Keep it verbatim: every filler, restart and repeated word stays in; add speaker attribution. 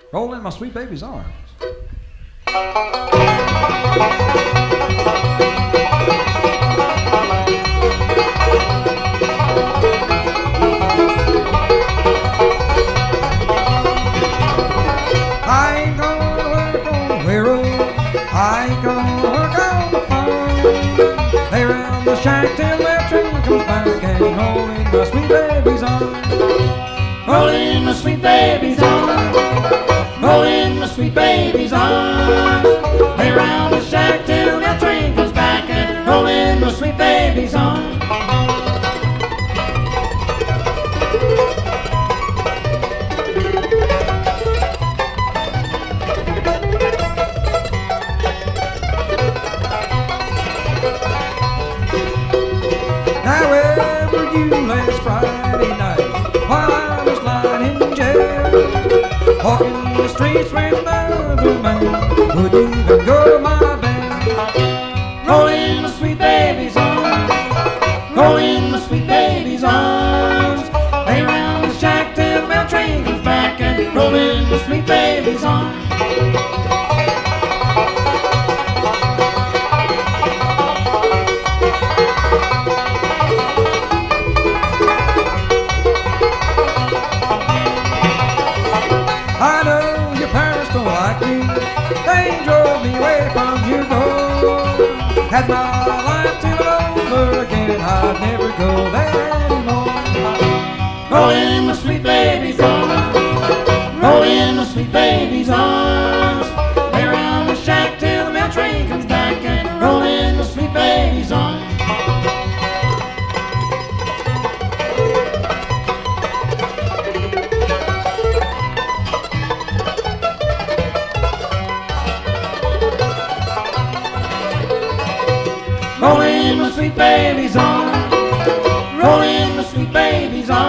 Speaker 1: Roll in my sweet baby's arms. I ain't gonna work on the railroad. I ain't gonna work on the farm. Lay around the shack till that train comes back and roll in my sweet baby's arms. Roll in my sweet baby's arms. Roll in my sweet baby's arms. Lay around the shack till that train comes back and roll in my sweet baby's arms. Now where were you last Friday night while I was lying in jail? Walking the streets with another man. Would you even go to my band? Roll in my sweet baby's arms. Roll in my sweet baby's arms. Lay around the shack till the mail train comes back and roll in my sweet baby's arms. I know your parents don't like me. They drove me away from your door. Had my life till over again, I'd never go there anymore. Roll in my sweet baby's arms. Roll in my sweet baby's arms. Lay around the shack till the mail train comes back and roll in my sweet baby's arms. Roll in my sweet baby's arms. Roll in my sweet baby's arms.